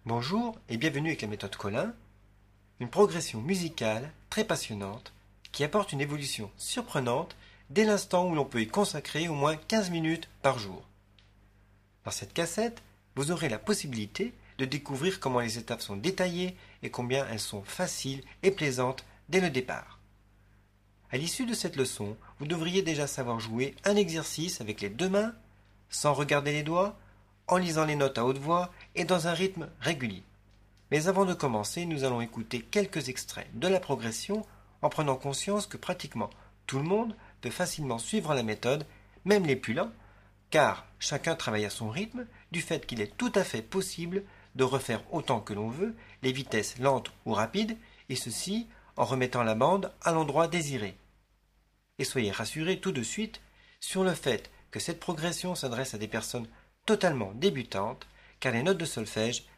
Bonjour et bienvenue avec la méthode Colin, une progression musicale très passionnante qui apporte une évolution surprenante dès l'instant où l'on peut y consacrer au moins 15 minutes par jour. Dans cette cassette, vous aurez la possibilité de découvrir comment les étapes sont détaillées et combien elles sont faciles et plaisantes dès le départ. À l'issue de cette leçon, vous devriez déjà savoir jouer un exercice avec les deux mains, sans regarder les doigts, en lisant les notes à haute voix et dans un rythme régulier. Mais avant de commencer, nous allons écouter quelques extraits de la progression en prenant conscience que pratiquement tout le monde peut facilement suivre la méthode, même les plus lents, car chacun travaille à son rythme, du fait qu'il est tout à fait possible de refaire autant que l'on veut les vitesses lentes ou rapides, et ceci en remettant la bande à l'endroit désiré. Et soyez rassurés tout de suite sur le fait que cette progression s'adresse à des personnes totalement débutantes, car les notes de solfège